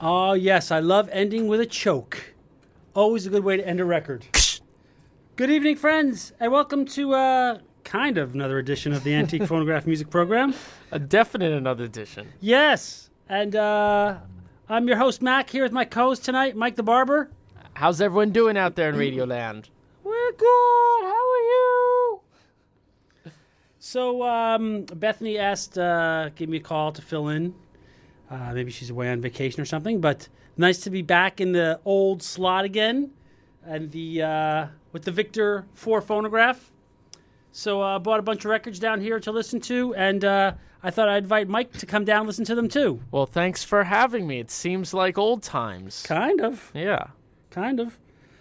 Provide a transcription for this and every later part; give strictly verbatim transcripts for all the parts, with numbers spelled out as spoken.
Oh, yes, I love ending with a choke. Always a good way to end a record. Good evening, friends, and welcome to uh, kind of another edition of the Antique Phonograph Music Program. A definite another edition. Yes, and uh, I'm your host, Mac, here with my co-host tonight, Mike the Barber. How's everyone doing out there in Radio Land? We're good. How are you? So, um, Bethany asked, uh, give me a call to fill in. Uh, maybe she's away on vacation or something, but nice to be back in the old slot again, and the uh, with the Victor four phonograph. So I uh, bought a bunch of records down here to listen to, and uh, I thought I'd invite Mike to come down and listen to them too. Well, thanks for having me. It seems like old times. Kind of. Yeah. Kind of.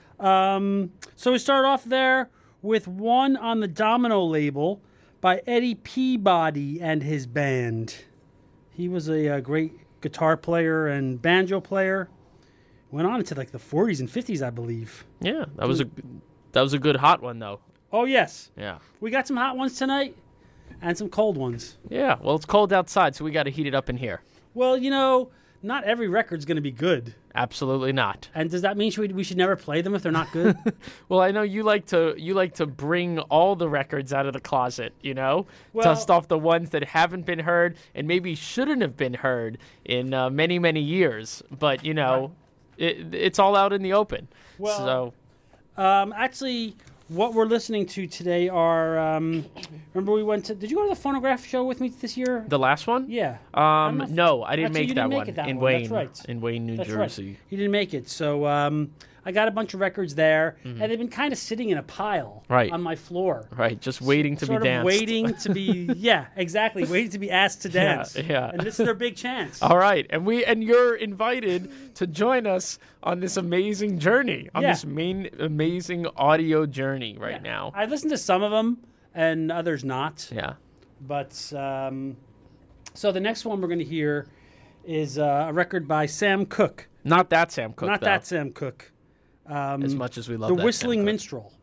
Um, so we start off there with one on the Domino label by Eddie Peabody and his band. He was a, a great guitar player and banjo player. Went on into like the forties and fifties, I believe. Yeah, that was a that was a good hot one though. Oh yes. Yeah. We got some hot ones tonight and some cold ones. Yeah. Well, it's cold outside, so we got to heat it up in here. Well, you know, not every record's going to be good. Absolutely not. And does that mean should we, we should never play them if they're not good? Well, I know you like to you like to bring all the records out of the closet, you know, Well, dust off the ones that haven't been heard and maybe shouldn't have been heard in uh, many many years. But you know, it, it's all out in the open. Well, so, um, actually, what we're listening to today are. Um, remember, we went to. Did you go to the phonograph show with me this year? the last one? Yeah. Um, know if- no, I didn't Actually, make you that didn't make one it that in one. Wayne, That's right. in Wayne, New That's Jersey. right. He didn't make it, so um, I got a bunch of records there, Mm-hmm. and they've been kind of sitting in a pile Right. on my floor. Right, just waiting to sort be of danced. waiting to be. Yeah, exactly. Waiting to be asked to Yeah, dance. yeah. And this is their big chance. All right, and we and you're invited to join us on this amazing journey, on Yeah. this main amazing audio journey right Yeah. now. I listened to some of them and others not. Yeah. But um, so the next one we're going to hear is uh, a record by Sam Cooke. Not that Sam Cooke, Not though, that Sam Cooke. Um, as much as we love the that Whistling Sam Cooke. Minstrel.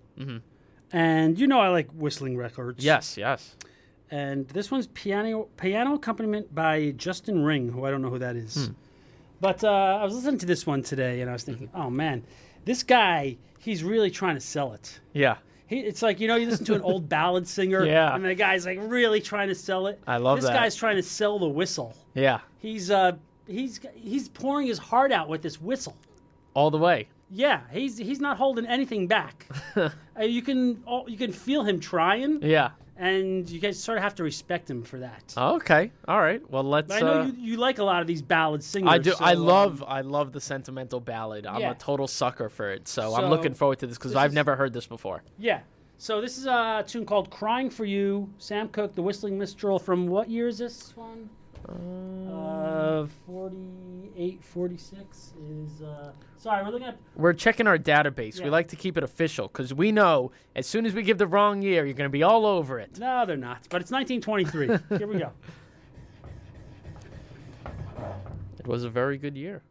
And you know I like whistling records. Yes, yes. And this one's piano piano accompaniment by Justin Ring, who I don't know who that is. Hmm. But uh, I was listening to this one today, and I was thinking, Mm-hmm. oh man, this guy, he's really trying to sell it. Yeah. He, it's like, you know, you listen to an old ballad singer, Yeah. and the guy's like really trying to sell it. I love this that. This guy's trying to sell the whistle. Yeah. He's uh, he's he's pouring his heart out with this whistle. All the way. Yeah, he's he's not holding anything back. uh, you can oh, you can feel him trying, Yeah. and you guys sort of have to respect him for that. Okay. All right. Well, let's But I know uh, you, you like a lot of these ballad singers. I do. so, I um, love. I love the sentimental ballad. I'm Yeah. a total sucker for it. So, So, I'm looking forward to this because this I've is- never heard this before. Yeah. So this is a tune called "Crying for You." Sam Cooke, the Whistling Minstrel. From what year is this one? Uh, forty-eight, forty-six is. Uh, sorry, we're looking at. We're checking our database. Yeah. We like to keep it official because we know as soon as we give the wrong year, you're going to be all over it. No, they're not. But it's nineteen twenty-three. Here we go. It was a very good year.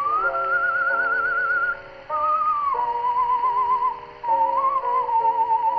Thank you.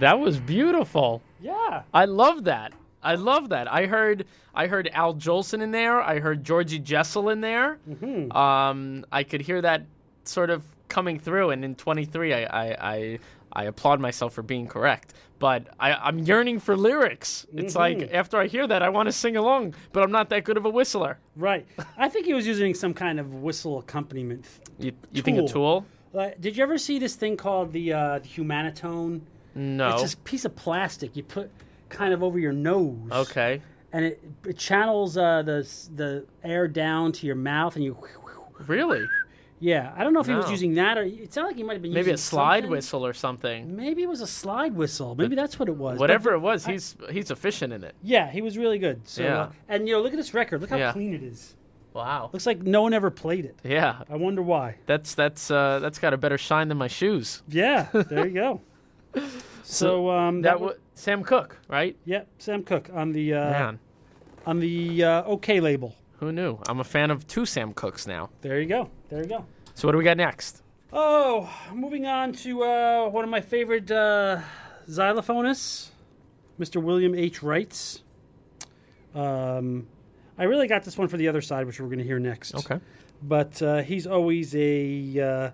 That was beautiful. Yeah. I love that. I love that. I heard I heard Al Jolson in there. I heard Georgie Jessel in there. Mm-hmm. Um, I could hear that sort of coming through. And in twenty-three, I I, I, I applaud myself for being correct. But I, I'm yearning for lyrics. It's Mm-hmm. like after I hear that, I want to sing along, but I'm not that good of a whistler. Right. I think he was using some kind of whistle accompaniment. You, you think a tool? Uh, did you ever see this thing called the, uh, the Humanitone? No. It's this piece of plastic you put kind of over your nose. Okay. And it, it channels uh, the the air down to your mouth, and you. Really? Yeah, I don't know if he was No. using that, or it sounded like he might have been Maybe using a slide something. whistle or something. Maybe it was a slide whistle. Maybe that's what it was. Whatever But- it was, he's he's efficient in it. Yeah, he was really good. So, Yeah. uh, and you know, look at this record. Look how Yeah. clean it is. Wow. Looks like no one ever played it. Yeah. I wonder why. That's that's uh, that's got a better shine than my shoes. Yeah, there you go. So um, That that was Sam Cooke, right? yeah, Sam Cooke on the uh, Man, on the uh, OK label. who knew? I'm a fan of two Sam Cookes now. There you go. There you go. So what do we got next? Oh, moving on to uh, one of my favorite uh, xylophonists, Mister William H. Wrights. Um, I really got this one for the other side, which we're going to hear next. Okay. But uh, he's always a, uh,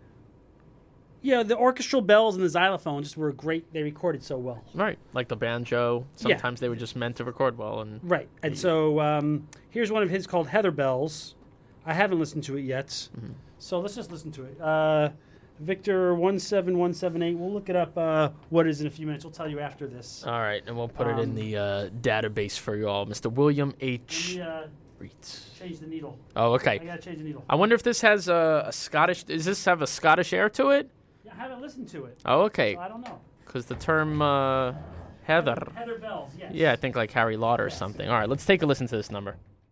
yeah, the orchestral bells and the xylophone just were great. They recorded so well. Right, like the banjo. Sometimes they were just meant to record well, and Right. And so um, here's one of his called Heather Bells. I haven't listened to it yet. Mm-hmm. So let's just listen to it. Uh, Victor one seven one seven eight. We'll look it up uh, what it is in a few minutes. We'll tell you after this. all right, and we'll put it in Um, the uh, database for you all, Mister William H. Let me uh, Wrights. change the needle. Oh, I okay. gotta change the needle. I wonder if this has a, a Scottish. Does this have a Scottish air to it? Yeah, I haven't listened to it. Oh, okay. So I don't know. Because the term uh, Heather. Heather Bells, yes. Yeah, I think like Harry Lauder or something. All right, let's take a listen to this number.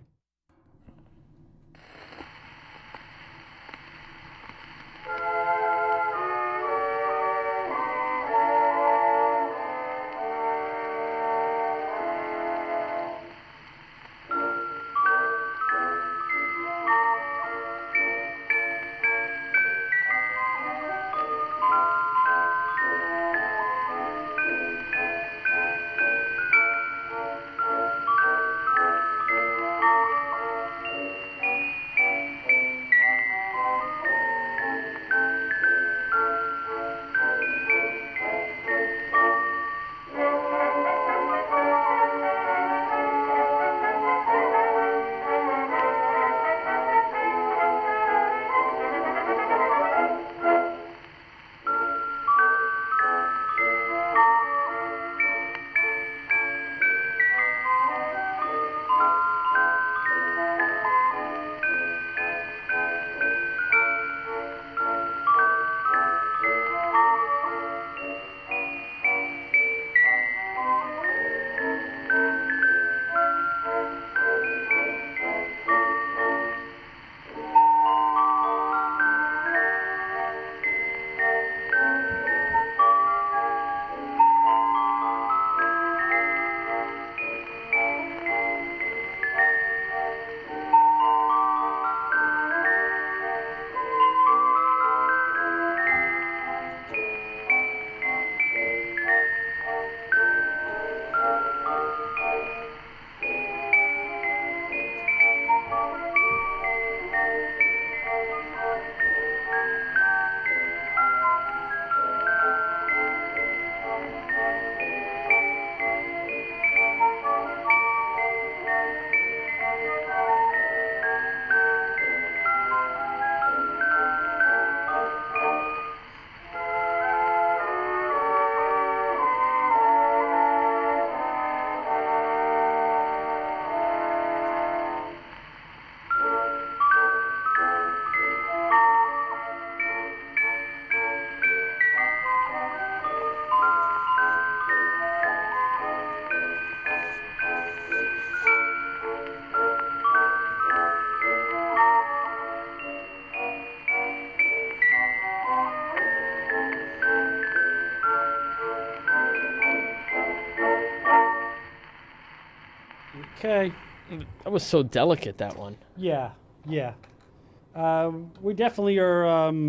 Okay. That was so delicate, that one. Yeah, yeah. Um, we definitely are um,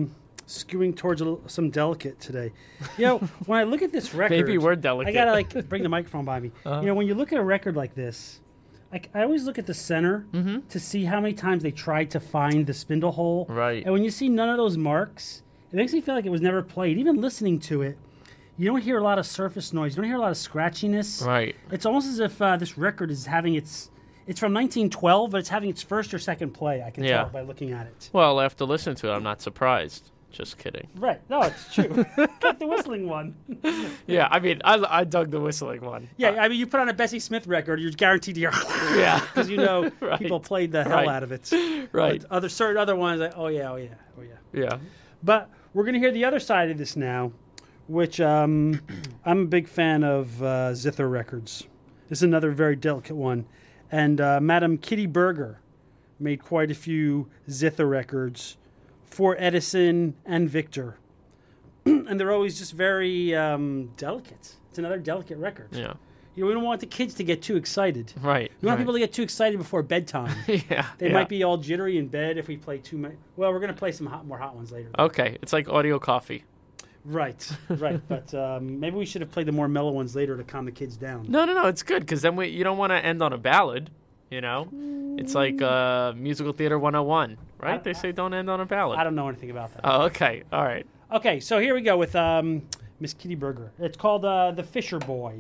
skewing towards a, little- some delicate today. You know, when I look at this record, Maybe we're delicate. I gotta like bring the microphone by me. Uh-huh. You know, when you look at a record like this, like I always look at the center Mm-hmm. to see how many times they tried to find the spindle hole. Right. And when you see none of those marks, it makes me feel like it was never played. Even listening to it, you don't hear a lot of surface noise. You don't hear a lot of scratchiness. Right. It's almost as if uh, this record is having its. It's from nineteen twelve, but it's having its first or second play. I can Yeah. tell by looking at it. Well, after listening to it, I'm not surprised. Just kidding. Right. No, it's true. Get the whistling one. Yeah, I mean, I, I dug the whistling one. Yeah, I mean, you put on a Bessie Smith record, you're guaranteed to hear. Yeah. Because you know Right. people played the hell Right. out of it. Right. But other certain other ones, like, oh yeah, oh yeah, oh yeah. Yeah. But we're gonna hear the other side of this now, which um, I'm a big fan of uh, Zither records. This is another very delicate one, and uh, Madam Kitty Berger made quite a few Zither records for Edison and Victor, and they're always just very um, delicate. It's another delicate record. Yeah. You know, we don't want the kids to get too excited. Right. We want right. people to get too excited before bedtime. yeah. They yeah. might be all jittery in bed if we play too many. Well, we're going to play some hot, more hot ones later. Okay. It's like audio coffee. Right, right. But um, maybe we should have played the more mellow ones later to calm the kids down. No, no, no. It's good because then we, you don't want to end on a ballad. You know, it's like uh, musical theater one oh one, right? I- they say don't end on a ballad. I don't know anything about that. Oh, okay. All right. Okay, so here we go with um, Miss Kitty Berger. It's called uh, The Fisher Boy.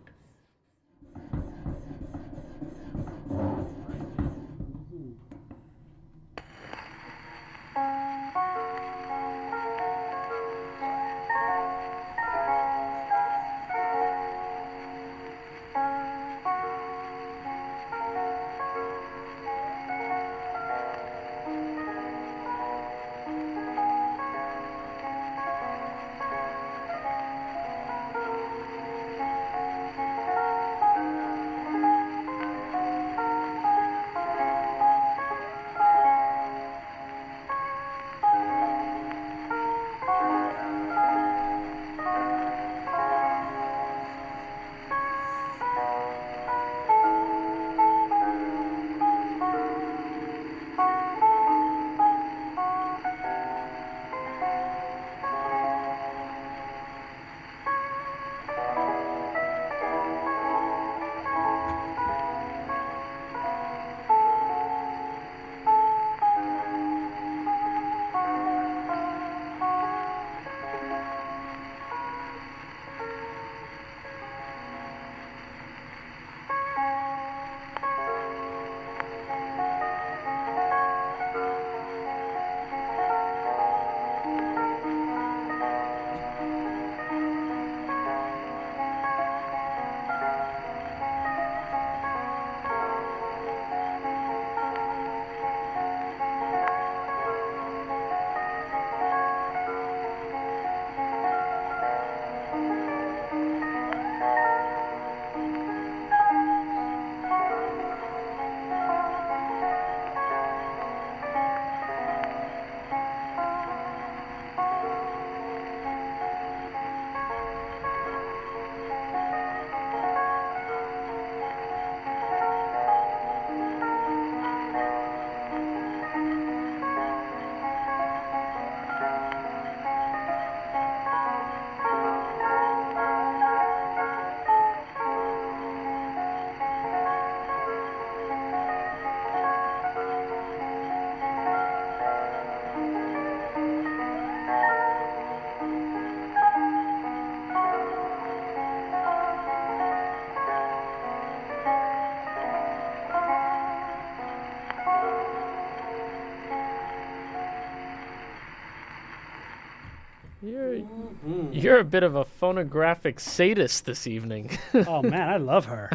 You're Mm. you're a bit of a phonographic sadist this evening. Oh, man, I love her.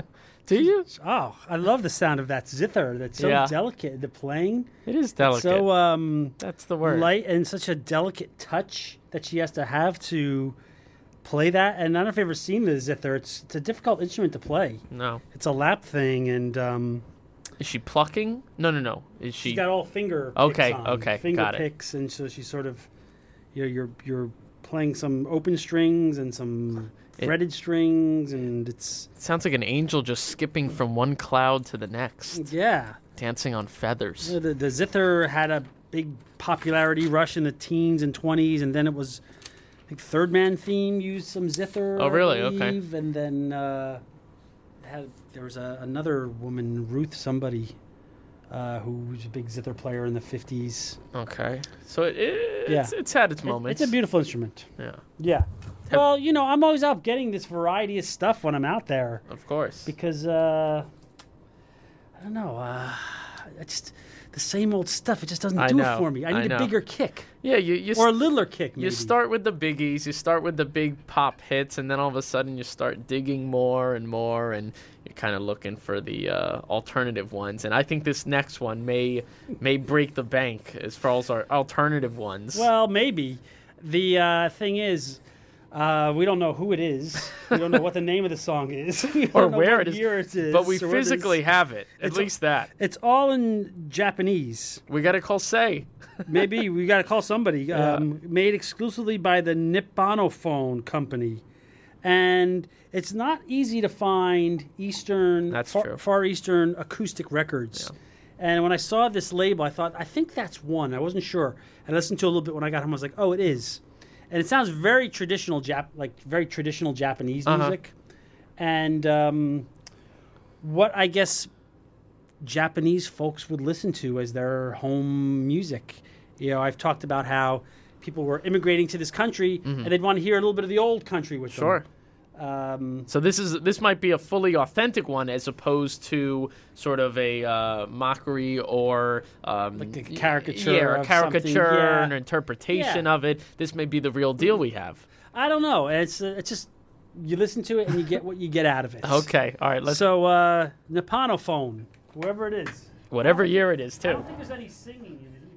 Do you? Oh, I love the sound of that zither. That's so Yeah. delicate. The playing. It is delicate. So um, That's the word. light and such a delicate touch that she has to have to play that. And I don't know if you've ever seen the zither. It's, it's a difficult instrument to play. No. It's a lap thing, and um, Is she plucking? No, no, no. Is she? she's got all finger picks Okay, on. okay, Finger got it. picks, and so she's sort of, you know, you're, you're playing some open strings and some It- fretted strings, and it's, It sounds like an angel just skipping from one cloud to the next, yeah. dancing on feathers. The, the zither had a big popularity rush in the teens and twenties, and then it was, I think, Third Man theme used some zither. Oh, really? I Okay. believe, and then uh, had there was a, another woman, Ruth somebody, uh, who was a big zither player in the fifties. Okay. So it, it, Yeah. it's, it's had its It- moments. it's a beautiful instrument. Yeah, Yeah. Well, you know, I'm always out getting this variety of stuff when I'm out there of course. because uh, I don't know. Uh, I just the same old stuff. It just doesn't I do know, it for me. I I need know. a bigger kick Yeah, you you or a s- littler kick. Maybe. you start with the biggies, you start with the big pop hits, and then all of a sudden you start digging more and more, and you're kind of looking for the uh, alternative ones. And I think this next one may may break the bank as far as our alternative ones. Well, maybe. The uh, thing is, uh, we don't know who it is. We don't know what the name of the song is. We or don't know where what it is, year it is. but we or where it is. physically have it. At It's- least that. It's all in Japanese. We got to call Say. Maybe we got to call somebody. Yeah. Um, made exclusively by the Nipponophone Company, and it's not easy to find Eastern, That's far, true. Far Eastern acoustic records. Yeah. And when I saw this label, I thought, I think that's one. I wasn't sure. I listened to it a little bit when I got home. I was like, oh, it is. And it sounds very traditional, Jap, like very traditional Japanese Uh-huh. music. And um, what I guess Japanese folks would listen to as their home music. You know, I've talked about how people were immigrating to this country and they'd want to hear a little bit of the old country with Mm-hmm. Sure. them. Um, So this is this might be a fully authentic one as opposed to sort of a uh, mockery or um, Like a caricature yeah, or a of caricature something, yeah. an interpretation Yeah. of it. This may be the real deal we have. I don't know. It's uh, it's just you listen to it and you get what you get out of it. Okay, all right. Let's So uh, Nipponophone, whoever it is. whatever year it is I too. don't think there's any singing in it either.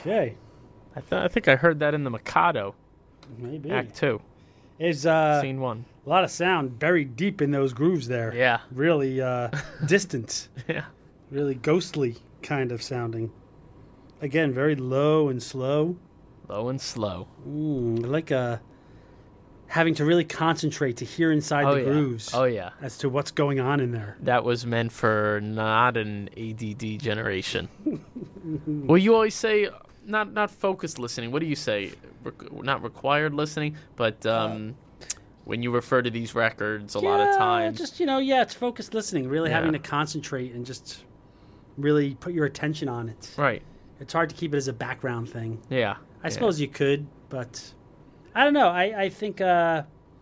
Okay. I, th- I think I heard that in the Mikado, Maybe. Act Two, There's uh, Scene One. a lot of sound buried deep in those grooves there. Yeah. Really uh, distant. Yeah. Really ghostly kind of sounding. Again, very low and slow. Low and slow. Mm, like uh, having to really concentrate to hear inside Oh the yeah. grooves Oh yeah. as to what's going on in there. That was meant for not an A D D generation. Well, you always say not not focused listening. What do you say? Re- not required listening, but um, uh, when you refer to these records, a yeah, lot of times, just you know, yeah, it's focused listening. Really Yeah. having to concentrate and just really put your attention on it. right? It's hard to keep it as a background thing. Yeah. I yeah. suppose you could, but I don't know. I I think uh,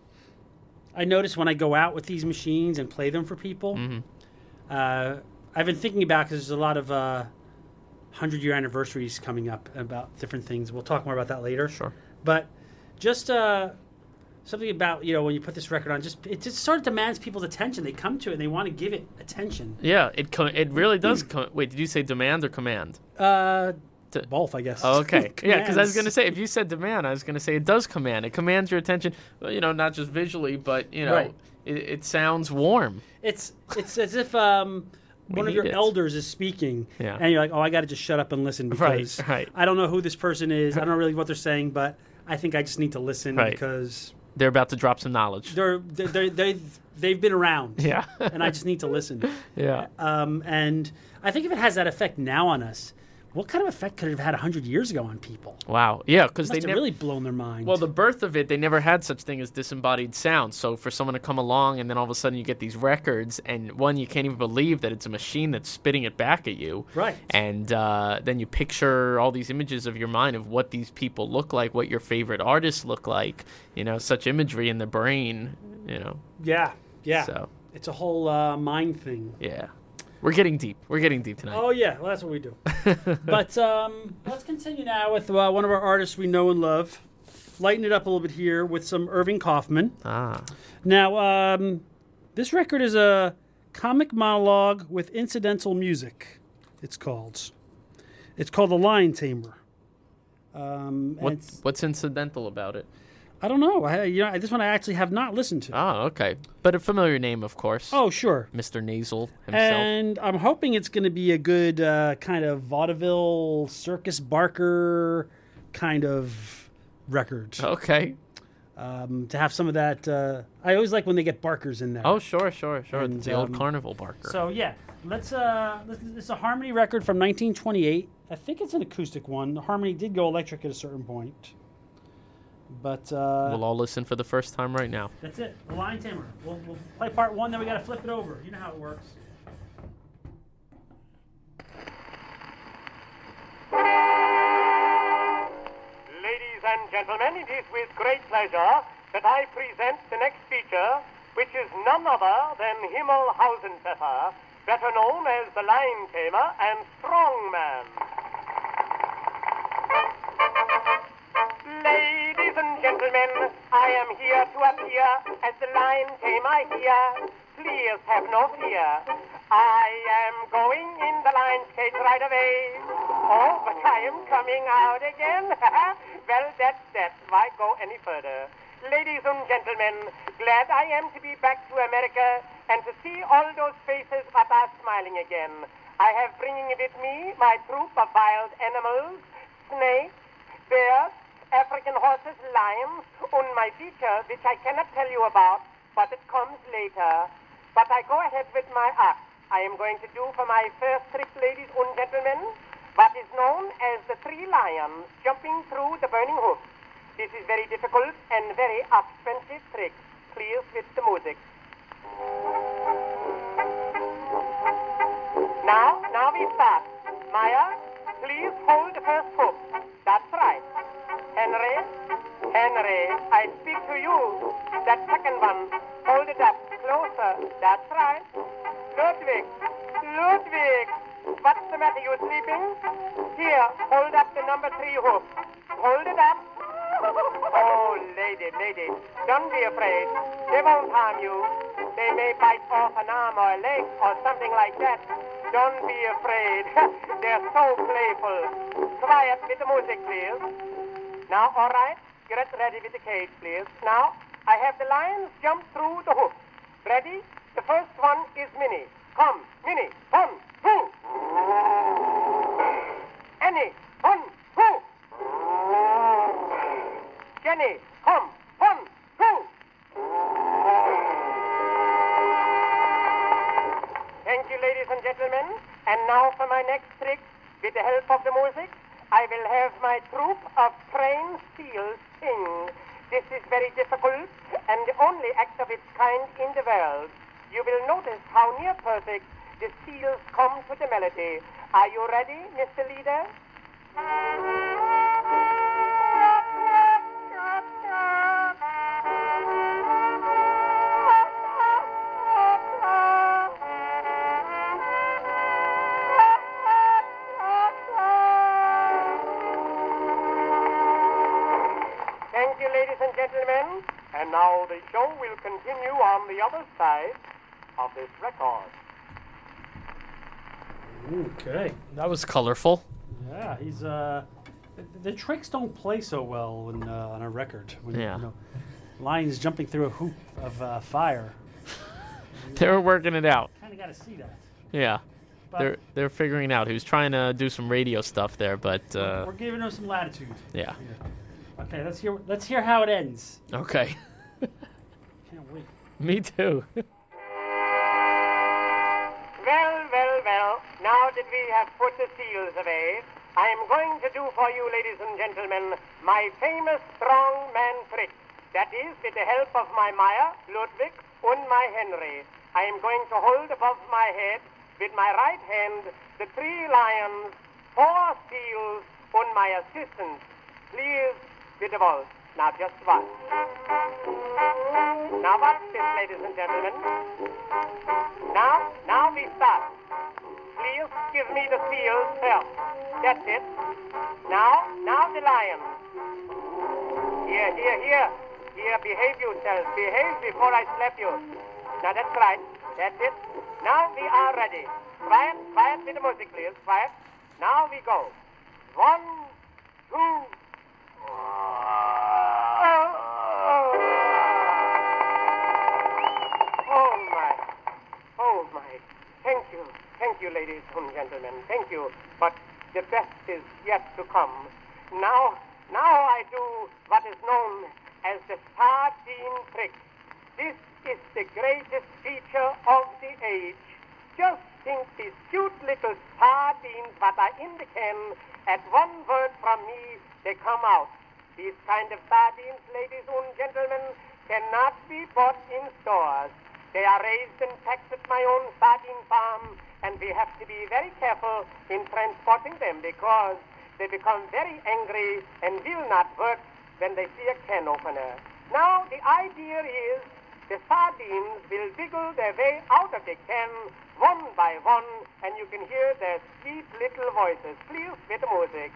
I notice when I go out with these machines and play them for people. Mhm. Uh, I've been thinking about because there's a lot of uh, hundred year anniversaries coming up about different things. We'll talk more about that later. Sure. But just uh, something about, you know, when you put this record on, just it just sort of demands people's attention. They come to it and they want to give it attention. Yeah, it co- it really does. Co- Wait, did you say demand or command? Uh, D- both, I guess. Oh, okay. Yeah, because I was Commands. going to say, if you said demand, I was going to say it does command. It commands your attention, well, you know, not just visually, but, you know, Right. it, it sounds warm. It's it's as if um, We one of need your it. elders is speaking, Yeah. and you're like, oh, I got to just shut up and listen Right, because right. I don't know who this person is. I don't know really what they're saying, but I think I just need to listen Right. because They're about to drop some knowledge. they're they they they've, they've been around, Yeah. and I just need to listen. Yeah. Um, and I think if it has that effect now on us, what kind of effect could it have had a hundred years ago on people? Wow. Yeah, because Must they have never. really blown their mind. Well, the birth of it, they never had such thing as disembodied sound. So for someone to come along and then all of a sudden you get these records, and one, you can't even believe that it's a machine that's spitting it back at you. Right. And uh, then you picture all these images of your mind of what these people look like, what your favorite artists look like. You know, such imagery in the brain. You know. yeah, yeah. So It's a whole uh, mind thing. yeah, we're getting deep. We're getting deep tonight. Oh yeah, well that's what we do. But um, let's continue now with uh, one of our artists we know and love. Lighten it up a little bit here with some Irving Kaufman. Ah. Now, um, this record is a comic monologue with incidental music. It's called. It's called The Lion Tamer. Um, and What it's- what's incidental about it? I don't know. I, you know, this one I actually have not listened to. Oh, okay. But a familiar name, of course. Oh, sure. Mister Nasal himself. And I'm hoping it's going to be a good uh, kind of vaudeville, Circus Barker kind of record. Okay. Um, to have some of that. Uh, I always like when they get Barkers in there. Oh, sure, sure, sure. And, the old um, carnival barker. So, yeah. Let's. Uh, let's it's a Harmony record from nineteen twenty-eight. I think it's an acoustic one. The Harmony did go electric at a certain point. But uh, we'll all listen for the first time right now. that's it. The Lion Tamer. We'll, we'll play part one, then we got to flip it over. You know how it works. Ladies and gentlemen, it is with great pleasure that I present the next feature, which is none other than Himmelhausenpfeffer, better known as the Lion Tamer and Strongman. Ladies and gentlemen, I am here to appear as the Lion Tamer here. Please have no fear. I am going in the lion's cage right away. Oh, but I am coming out again. Well, that's that. Why go any further? Ladies and gentlemen, glad I am to be back to America and to see all those faces that are smiling again. I have bringing with me my troop of wild animals, snakes, bears, African horses, lions, and my feature, which I cannot tell you about, but it comes later. But I go ahead with my act. I am going to do for my first trick, ladies and gentlemen, what is known as the three lions jumping through the burning hoop. This is very difficult and very expensive trick. Please with the music. Now, now we start. Maya, please hold the first hoop. That's right. Henry, Henry, I speak to you. That second one, hold it up closer. That's right. Ludwig, Ludwig, what's the matter? You sleeping? Here, hold up the number three hoop. Hold it up. Oh, lady, lady, don't be afraid. They won't harm you. They may bite off an arm or a leg or something like that. Don't be afraid. They're so playful. Quiet with the music, please. Now, all right. Get ready with the cage, please. Now, I have the lions jump through the hoop. Ready? The first one is Minnie. Come, Minnie. One, two. Annie. One, two. Jenny. Come. One, two. Thank you, ladies and gentlemen. And now for my next trick. With the help of the music, I will have my troupe of trained seals sing. This is very difficult and the only act of its kind in the world. You will notice how near perfect the seals come to the melody. Are you ready, Mister Leader? Thank you, ladies and gentlemen. And now the show will continue on the other side of this record. Okay. That was colorful. Yeah, he's uh, the, the tricks don't play so well when, uh, on a record. When, Yeah. You know, lions jumping through a hoop of uh, fire. They were working it out. Kind of got to see that. Yeah. But They're they're figuring out. He was trying to do some radio stuff there, but uh, we're giving him some latitude. yeah. Okay, let's hear. Let's hear how it ends. Okay. Can't wait. Me too. Well, well, well, now that we have put the seals away, I am going to do for you, ladies and gentlemen, my famous strong man trick. That is, with the help of my Meyer, Ludwig, and my Henry. I am going to hold above my head, with my right hand, the three lions, four seals, and my assistant. Please, with the waltz. Now, just watch. Now, watch this, ladies and gentlemen. Now, now we start. Please give me the seals first. That's it. Now, now the lion. Here, here, here. Here, behave yourself. Behave before I slap you. Now, that's right. That's it. Now we are ready. Quiet, quiet with the music, please. Quiet. Now we go. One, two. Oh, my. Oh, my. Thank you. Thank you, ladies and gentlemen. Thank you. But the best is yet to come. Now, now I do what is known as the sardine trick. This is the greatest feature of the age. Just think these cute little sardines that are in the can, at one word from me, they come out. These kind of sardines, ladies and gentlemen, cannot be bought in stores. They are raised and packed at my own sardine farm, and we have to be very careful in transporting them because they become very angry and will not work when they see a can opener. Now, the idea is the sardines will wiggle their way out of the can one by one, and you can hear their sweet little voices. Please, with the music.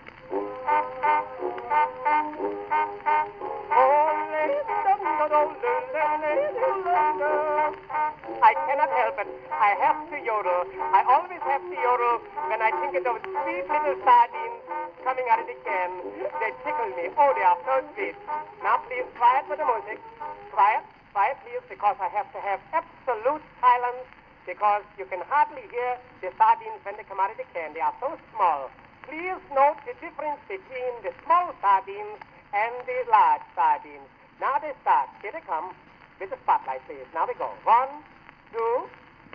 I cannot help it. I have to yodel. I always have to yodel when I think of those sweet little sardines coming out of the can. They tickle me. Oh, they are so sweet. Now, please, quiet with the music. Quiet, quiet, please, because I have to have absolute silence because you can hardly hear the sardines when they come out of the can. They are so small. Please note the difference between the small sardines and the large sardines. Now they start. Here they come with the spotlight, please. Now we go. One, two.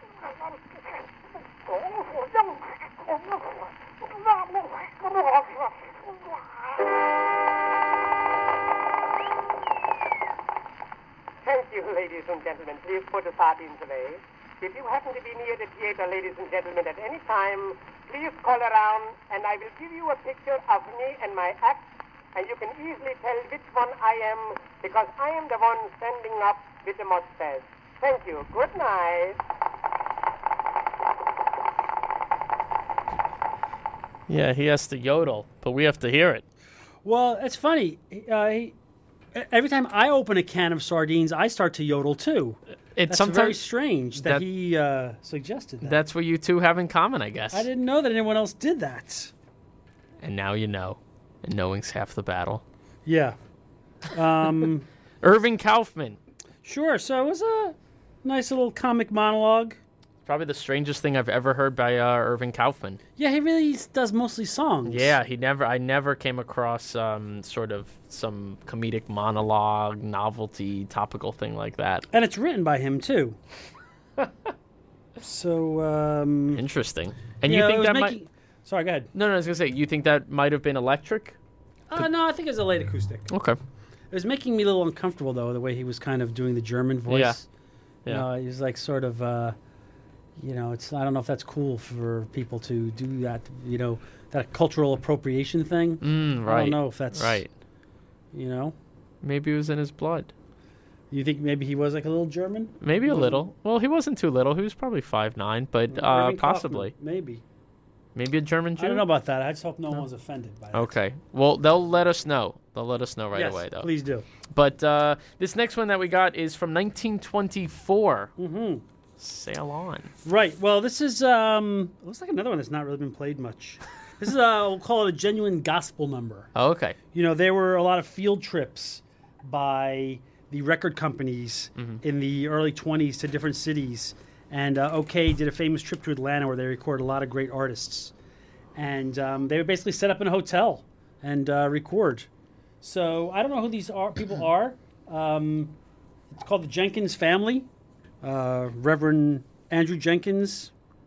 Thank you, ladies and gentlemen. Please put the sardines away. If you happen to be near the theater, ladies and gentlemen, at any time, please call around, and I will give you a picture of me and my act, and you can easily tell which one I am, because I am the one standing up with the mustache. Thank you. Good night. Yeah, he has to yodel, but we have to hear it. Well, it's funny. Uh, he, every time I open a can of sardines, I start to yodel too. It's That's sometimes very strange that, that- he uh, suggested that. that's what you two have in common, I guess. I didn't know that anyone else did that. And now you know. And knowing's half the battle. Yeah. Um, Irving Kaufman. sure. So it was a nice little comic monologue. Probably the strangest thing I've ever heard by uh, Irving Kaufman. Yeah, he really does mostly songs. Yeah, he never. I never came across um, sort of some comedic monologue, novelty, topical thing like that. And it's written by him, too. so, um... Interesting. And yeah, you it think was that making... might? Sorry, go ahead. No, no. I was gonna say. You think that might have been electric? Uh, no, I think it was a late acoustic. Okay. It was making me a little uncomfortable, though, the way he was kind of doing the German voice. Yeah. You Yeah. know, he was like sort of, uh, you know, it's I don't know if that's cool for people to do that, you know, that cultural appropriation thing. Mm, right. I don't know if that's, Right. you know. Maybe it was in his blood. You think maybe he was like a little German? Maybe a Wasn't- little. Well, he wasn't too little. He was probably five nine, but uh, Irving Kaufman, possibly. maybe. Maybe a German Jew. I don't know about that. I just hope no, one's offended by that. Okay. Well, they'll let us know. They'll let us know right yes, away, though. please do. But uh, this next one that we got is from nineteen twenty-four. Mm-hmm. Sail On. Right. Well, this is um looks like another one that's not really been played much. This is uh we'll call it a genuine gospel number. Oh, okay. You know, there were a lot of field trips by the record companies Mm-hmm. in the early twenties to different cities. And uh, OK did a famous trip to Atlanta where they recorded a lot of great artists. And um, they would basically set up in a hotel and uh, record. So I don't know who these are, people are. Um, it's called the Jenkins Family. Uh, Reverend Andrew Jenkins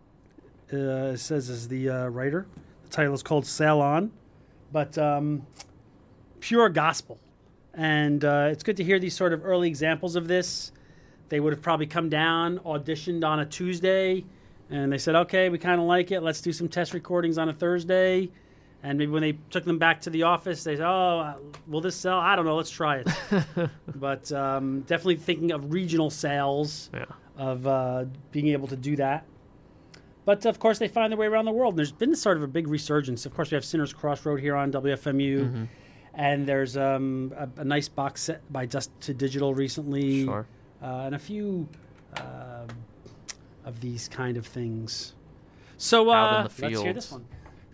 uh, says is the uh, writer. The title is called Sail On. But um, pure gospel. And uh, it's good to hear these sort of early examples of this. They would have probably come down, auditioned on a Tuesday, and they said, okay, we kind of like it. Let's do some test recordings on a Thursday. And maybe when they took them back to the office, they said, oh, uh, will this sell? I don't know. Let's try it. But um, definitely thinking of regional sales, Yeah. of uh, being able to do that. But, of course, they find their way around the world. And there's been sort of a big resurgence. Of course, we have Sinners Crossroad here on W F M U. Mm-hmm. And there's um, a, a nice box set by Dust to Digital recently. Sure. Uh, and a few uh, of these kind of things. So Out in uh, the let's hear fields. this one.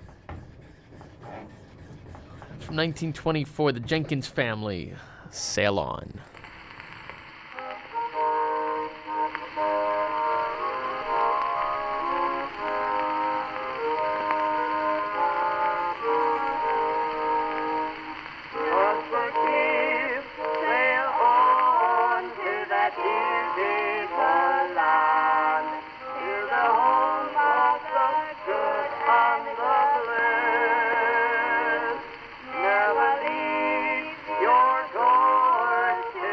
From nineteen twenty-four, the Jenkins Family. Sail On. Unforgive, sail on to that beautiful land, to the home of the good and the blessed. Never leave your course to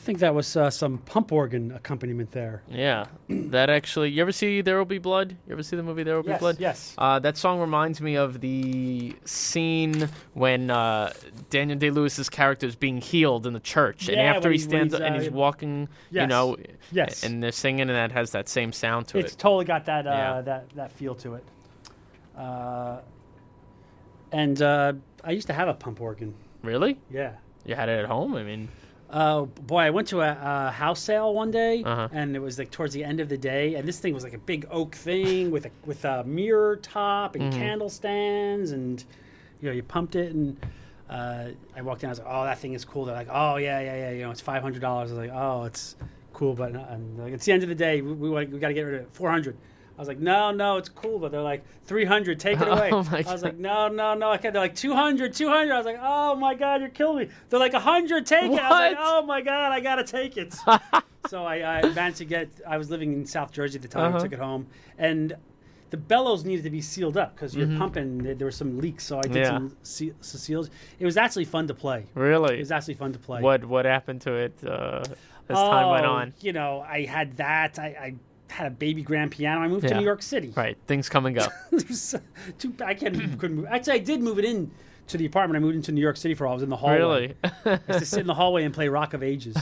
think that was uh, some pump organ accompaniment there. Yeah, that actually. You ever see There Will Be Blood? You ever see the movie There Will Yes, Be Blood? yes. Uh, that song reminds me of the scene when uh, Daniel Day-Lewis's character is being healed in the church, and Yeah, after when he he- when stands he's, up and uh, he's walking, you yes, know, yes. and they're singing, and that has that same sound to It's it. totally got that uh, Yeah. that that feel to it. Uh, and uh, I used to have a pump organ. Really? Yeah. You had it at home? I mean, Uh, boy, I went to a, a house sale one day, Uh-huh. and it was like towards the end of the day, and this thing was like a big oak thing with a with a mirror top and Mhm. candle stands, and you know you pumped it, and uh, I walked in, I was like, oh, that thing is cool. They're like, oh yeah, yeah, yeah, you know, it's five hundred dollars. I was like, oh, it's cool, but uh, and like, it's the end of the day, we we, we got to get rid of it. Four hundred. I was like, no, no, it's cool, but they're like three hundred, take it away. Oh, my I was like, no, no, no, I can't. They're like two hundred, two hundred. I was like, oh my god, you're killing me. They're like one hundred, take it. I was like, What? oh my god, I gotta take it. So I, I managed to get. I was living in South Jersey at the time. Uh-huh. I took it home, and the bellows needed to be sealed up because you're Mhm. pumping. There there were some leaks, so I did Yeah. some, se- some seals. It was actually fun to play. It really? was actually fun to play. What What happened to it uh, as time went Oh, on? You know, I had that. I, I had a baby grand piano. I moved to Yeah. New York City. Right, things come and go. It was, uh, too, I can't, couldn't move. Actually, I did move it in to the apartment. I moved into New York City for a while. I was in the hallway. Really? I used to sit in the hallway and play Rock of Ages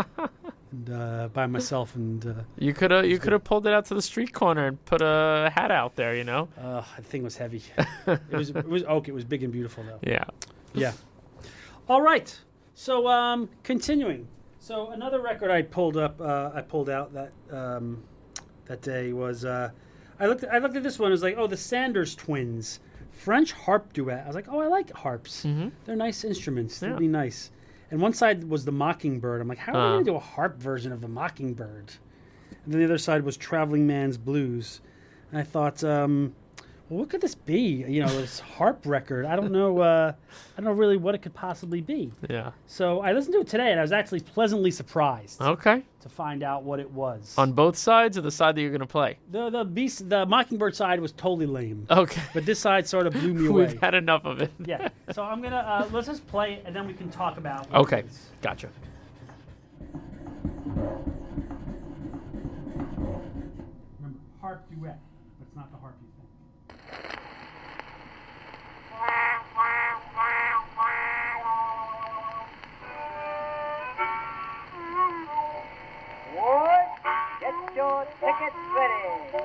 and, uh, by myself. And uh, You could have you could have pulled it out to the street corner and put a hat out there, you know? uh, the thing was heavy. It was it was oak. It was big and beautiful though. Yeah. Yeah. All right. So um, continuing. So another record I pulled up. Uh, I pulled out that um, that day was. Uh, I looked. I looked at this one. It was like, oh, the Sanders Twins, French harp duet. I was like, oh, I like harps. Mm-hmm. They're nice instruments. They'd Yeah. be nice. And one side was the Mockingbird. I'm like, how are Uh. we going to do a harp version of the Mockingbird? And then the other side was Traveling Man's Blues. And I thought, um, well, what could this be? You know, this harp record. I don't know. Uh, I don't know really what it could possibly be. Yeah. So I listened to it today, and I was actually pleasantly surprised Okay. to find out what it was. On both sides or the side that you're going to play? the the beast, the Mockingbird side was totally lame, Okay. but this side sort of blew me away. We've had enough of it. Yeah. So I'm gonna uh, let's just play it, and then we can talk about. What Okay. It is. Gotcha. Remember, harp duet. That's not the harp you think. Wood, get your tickets ready.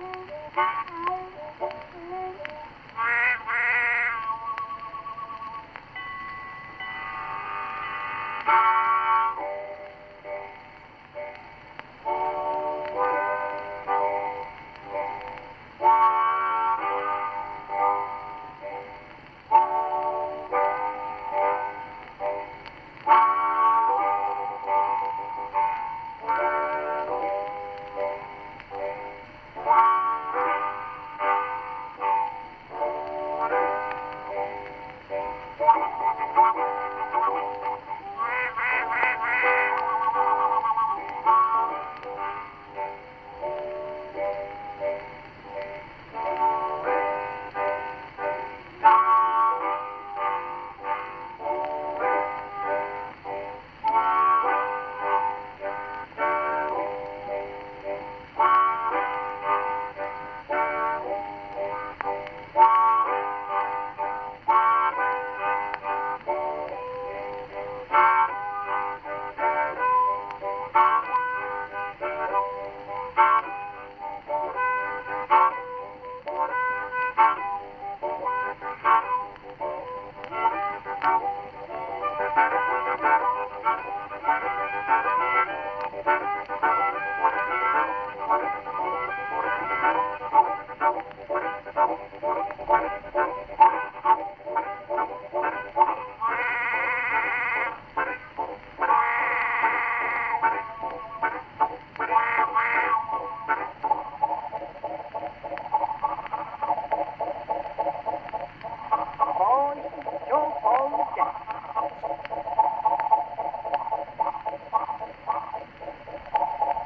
Bon, Joe, bon, Jack.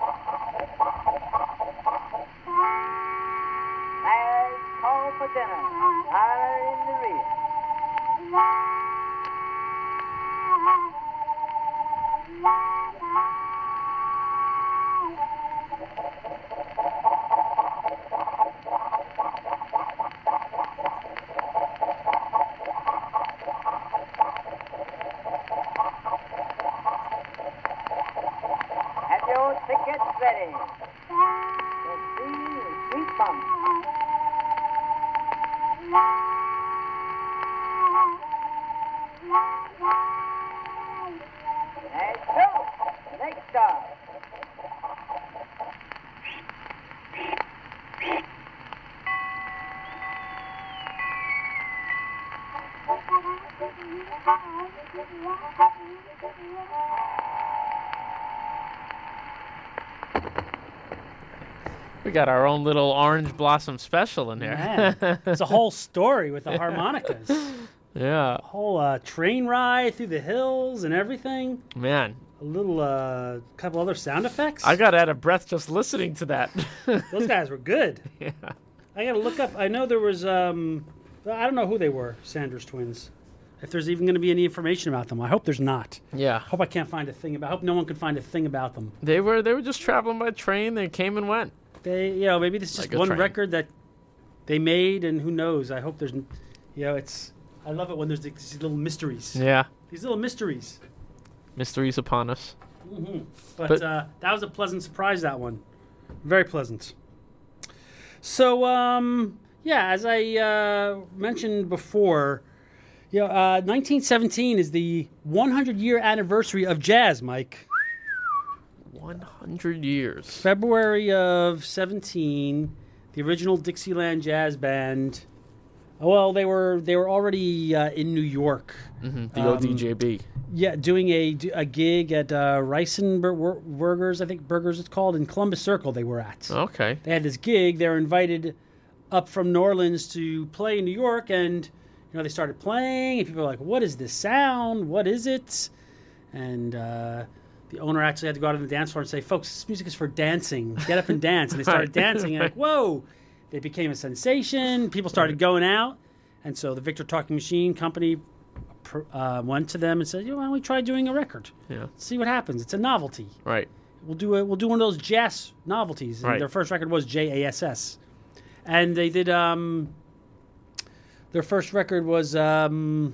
gets ready. Let's see, sweet bump. And so, next stop. We got our own little orange blossom special in here. Man, it's a whole story with the harmonicas. Yeah. A whole uh, train ride through the hills and everything. Man, A little, uh, couple other sound effects. I got out of breath just listening to that. Those guys were good. Yeah. I gotta look up. I know there was. Um, I don't know who they were. Sanders twins. If there's even going to be any information about them, I hope there's not. Yeah. Hope I can't find a thing about. I hope no one can find a thing about them. They were they were just traveling by train. They came and went. They, you know, maybe this is just Like a one train. record that they made, and who knows? I hope there's, you know, it's. I love it when there's these little mysteries. Yeah. These little mysteries. Mysteries upon us. hmm But, But- uh, that was a pleasant surprise. That one, very pleasant. So, um, yeah, as I uh, mentioned before, you know, uh, nineteen seventeen is the hundred year anniversary of jazz, Mike. one hundred years. February of seventeen, the original Dixieland Jazz Band. Well, they were they were already uh, in New York. hmm The Um, O D J B. Yeah, doing a, a gig at uh, Reisenberg Burgers, I think Burgers it's called, in Columbus Circle. They were at. Okay. They had this gig. They were invited up from New Orleans to play in New York, and you know they started playing, and people were like, "What is this sound? What is it?" And uh, the owner actually had to go out on the dance floor and say, "Folks, this music is for dancing. Get up and dance." And they started Right. dancing, and like, whoa! They became a sensation. People started going out, and so the Victor Talking Machine Company pr- uh, went to them and said, "You know, why don't we try doing a record? Yeah. See what happens. It's a novelty. Right. We'll do a, we'll do one of those jazz novelties." And Right. their first record was J A S S, and they did. Um, their first record was um,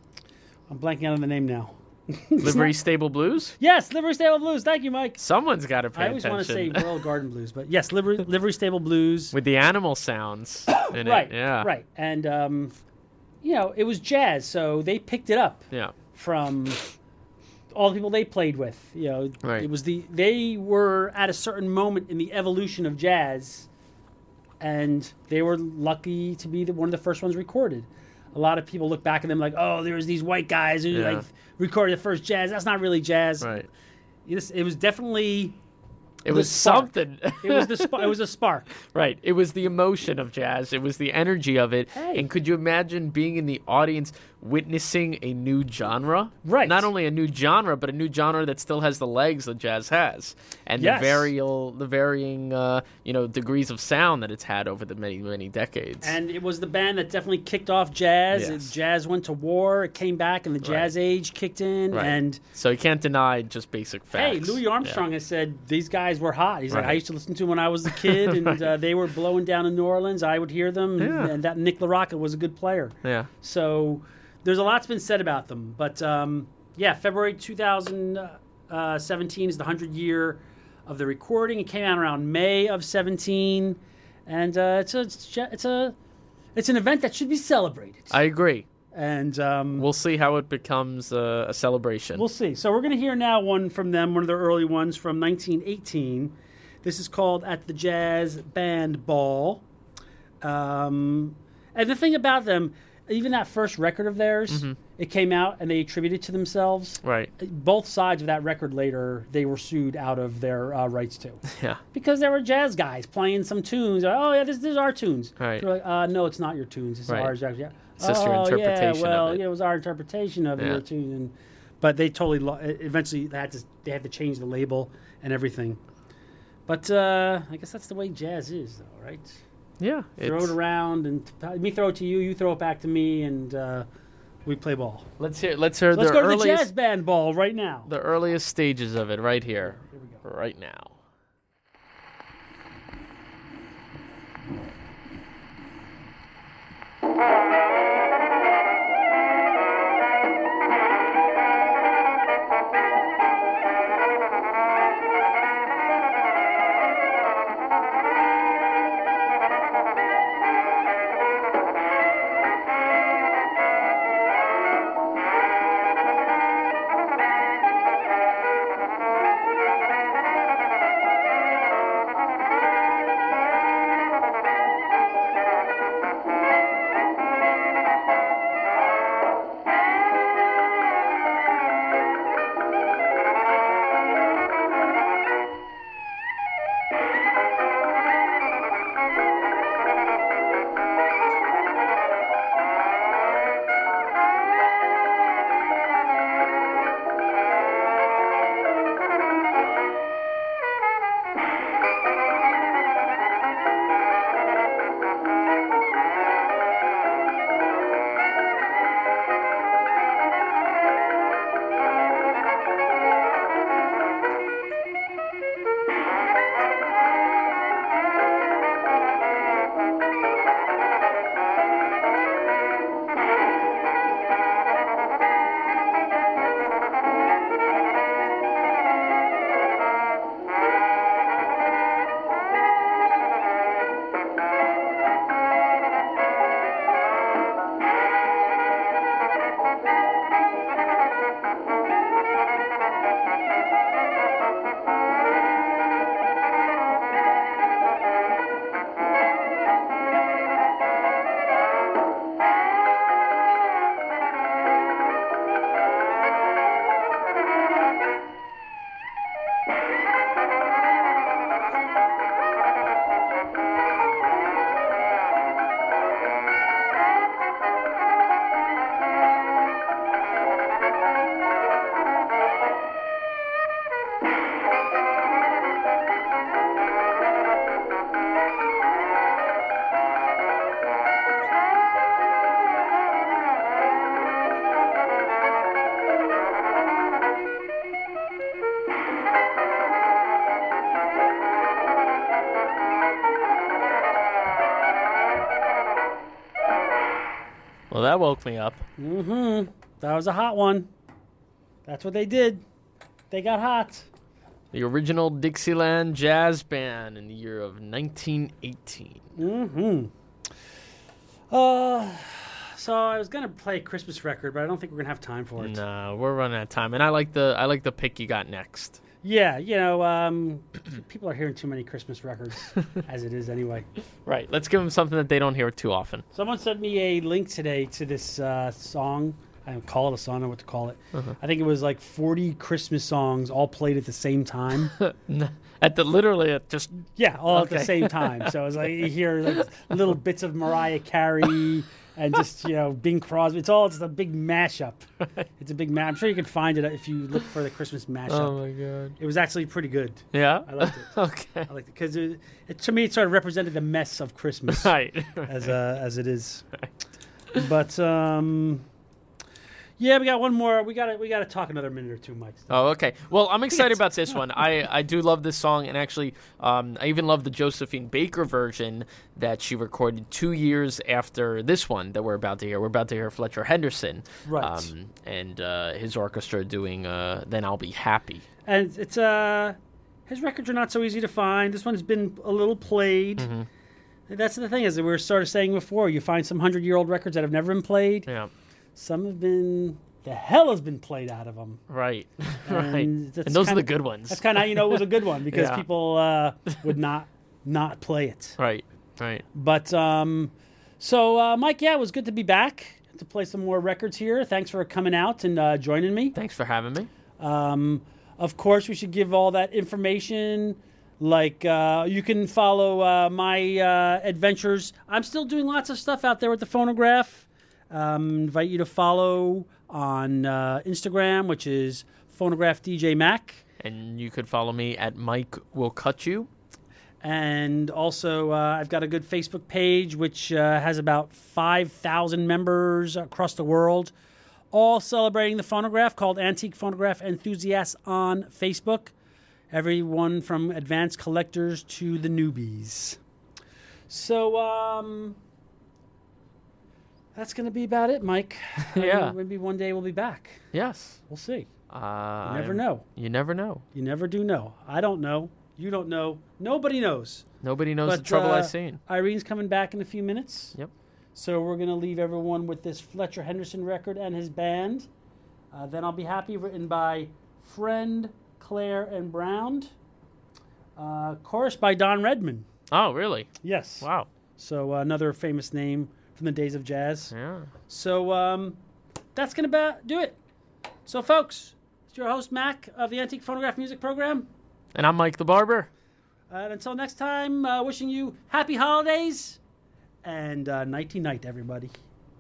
I'm blanking on the name now. Livery Stable Blues. Yes, Livery Stable Blues. Thank you, Mike. Someone's got to pay I always want to say attention. Royal Garden Blues, but yes, Livery, Livery Stable Blues. With the animal sounds in right, it. Yeah. right, and um, you know it was jazz, so they picked it up Yeah. from all the people they played with. You know, Right. it was the they were at a certain moment in the evolution of jazz, and they were lucky to be the, one of the first ones recorded. A lot of people look back at them like, "Oh, there's these white guys who Yeah. like recorded the first jazz. That's not really jazz." Right. It was, it was definitely It the was spark. something. It was the sp- it was a spark. Right. It was the emotion of jazz. It was the energy of it. Hey. And could you imagine being in the audience witnessing a new genre? Right. Not only a new genre, but a new genre that still has the legs that jazz has, and Yes. the varial, the varying, uh, you know, degrees of sound that it's had over the many, many decades. And it was the band that definitely kicked off jazz. Yes. It- jazz went to war. It came back, and the jazz age kicked in. Right. And so you can't deny just basic facts. hey, Louis Armstrong has said these guys were hot. He's like, I Right. used to listen to them when I was a kid, and Right. uh, they were blowing down in New Orleans. I would hear them, and, Yeah. and that Nick LaRocca was a good player. Yeah. Yeah. So there's a lot's been said about them. But um, yeah, February two thousand seventeen is the hundred year of the recording. It came out around May of seventeen, and uh, it's a it's a it's an event that should be celebrated. I agree. and um, We'll see how it becomes a, a celebration. We'll see. So we're going to hear now one from them, one of their early ones from nineteen eighteen. This is called At the Jazz Band Ball. Um, and the thing about them, even that first record of theirs, it came out and they attributed it to themselves. Right. Both sides of that record later, they were sued out of their uh, rights to. Yeah. Because there were jazz guys playing some tunes. Oh, yeah, this, this is our tunes. Right. They're like, uh, no, it's not your tunes. It's Right. ours. Yeah. It's just oh, your interpretation yeah, well, of it. yeah, it was our interpretation of Yeah. your tune. And, but they totally, lo- eventually, they had, to, they had to change the label and everything. But uh, I guess that's the way jazz is, though, right? Yeah. Throw it's- it around, and me throw it to you, you throw it back to me, and uh, we play ball. Let's hear. Let's hear So let's the go to the earliest, jazz band ball right now. the earliest stages of it right here, Here we go. right now. Thank you. Well, that woke me up. Mm-hmm. That was a hot one. That's what they did. They got hot. The original Dixieland Jazz Band in the year of nineteen eighteen. Mm-hmm. Uh, so I was gonna play a Christmas record, but I don't think we're gonna have time for it. No, we're running out of time, and I like the I like the pick you got next. Yeah, you know, um, people are hearing too many Christmas records as it is anyway. Right. Let's give them something that they don't hear too often. Someone sent me a link today to this uh, song. I don't call it a song. I don't know what to call it. Uh-huh. I think it was like forty Christmas songs all played at the same time. At the literally at just Yeah, all Okay. at the same time. So it was like you hear like little bits of Mariah Carey and just, you know, Bing Crosby. It's all just a big mashup. It's a big mashup. I'm sure you can find it if you look for the Christmas mashup. oh my god. It was actually pretty good. Yeah. I liked it. Okay. I liked it because it, it, to me, it sort of represented the mess of Christmas Right. as uh, as it is. But um, yeah, we got one more. We got to we got to talk another minute or two, Mike. Oh, okay. Well, I'm excited about this one. I, I do love this song, and actually, um, I even love the Josephine Baker version that she recorded two years after this one that we're about to hear. We're about to hear Fletcher Henderson, Right. Um, and uh, his orchestra doing uh, "Then I'll Be Happy." And it's uh, his records are not so easy to find. This one's been a little played. Mm-hmm. That's the thing is that we were sort of saying before. You find some hundred-year-old records that have never been played. Yeah. Some have been. The hell has been played out of them. Right. right. And that's And those kinda- are the good ones. That's kind of how you know it was a good one because Yeah. people uh, would not not play it. Right. Right. But um, so uh, Mike, yeah, it was good to be back to play some more records here. Thanks for coming out and uh, joining me. Thanks for having me. Um, of course, we should give all that information. Like uh, you can follow uh, my uh, adventures. I'm still doing lots of stuff out there with the phonograph. Um, invite you to follow on uh, Instagram, which is Phonograph D J Mac. And you could follow me at Mike Will Cut You. And also, uh, I've got a good Facebook page, which uh, has about five thousand members across the world, all celebrating the phonograph, called Antique Phonograph Enthusiasts on Facebook. Everyone from advanced collectors to the newbies. So, um, that's going to be about it, Mike. Yeah. Maybe one day we'll be back. Yes. We'll see. Uh, You never I'm- know. You never know. You never do know. I don't know. You don't know. Nobody knows. Nobody knows But, the trouble uh, I've seen. Irene's coming back in a few minutes. Yep. So we're going to leave everyone with this Fletcher Henderson record and his band. Uh, Then I'll Be Happy, written by Friend, Claire, and Brown. Uh, chorus by Don Redman. Oh, really? Yes. Wow. So uh, another famous name from the days of jazz. Yeah. So um, that's going to do it. So, folks, it's your host, Mac, of the Antique Phonograph Music Program. And I'm Mike the Barber. And until next time, uh, wishing you happy holidays and uh, nighty night, everybody.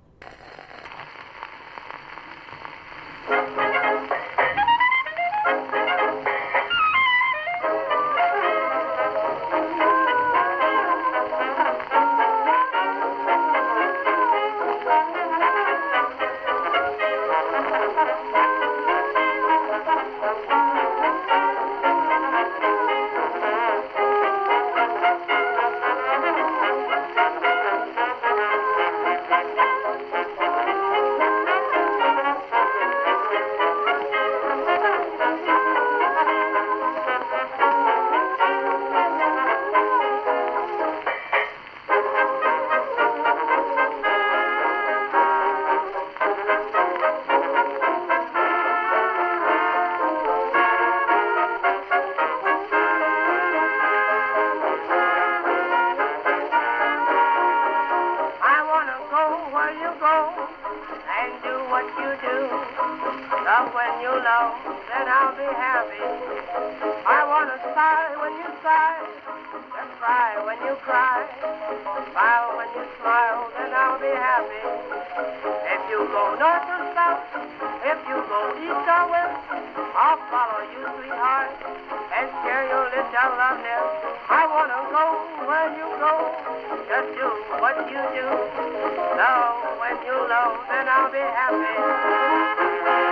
I wanna go where you go and do what you do. Love when you love, then I'll be happy. I wanna sigh when you sigh, and cry when you cry. Smile when you smile, then I'll be happy. If you go north or south, if you go east or west, I'll follow you, sweetheart, and share your little loveliness. I wanna go where you go, just do what you do. Love when you love, then I'll be happy.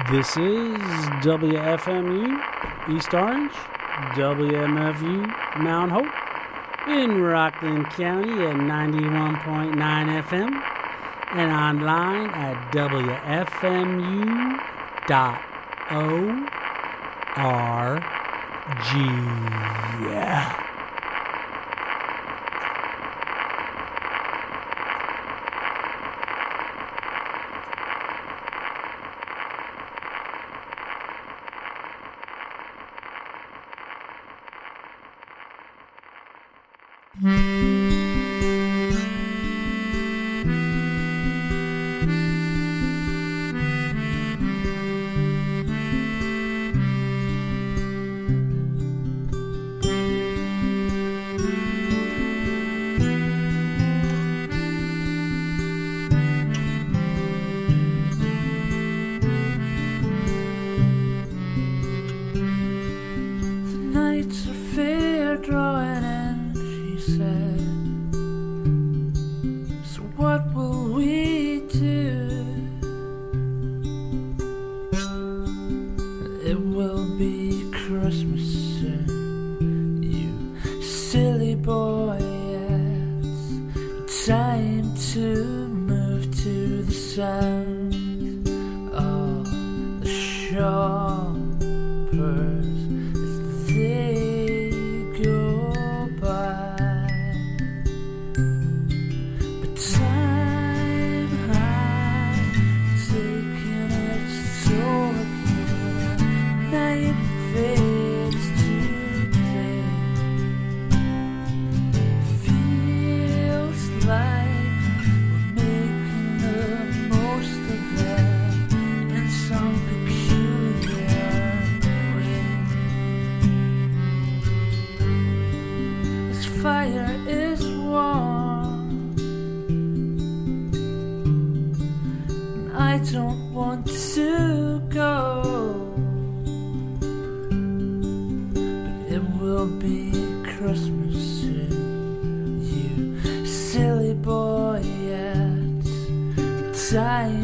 This is W F M U East Orange, W M F U Mount Hope in Rockland County at ninety-one point nine F M and online at W F M U dot org. Yeah. Silly boy, it's time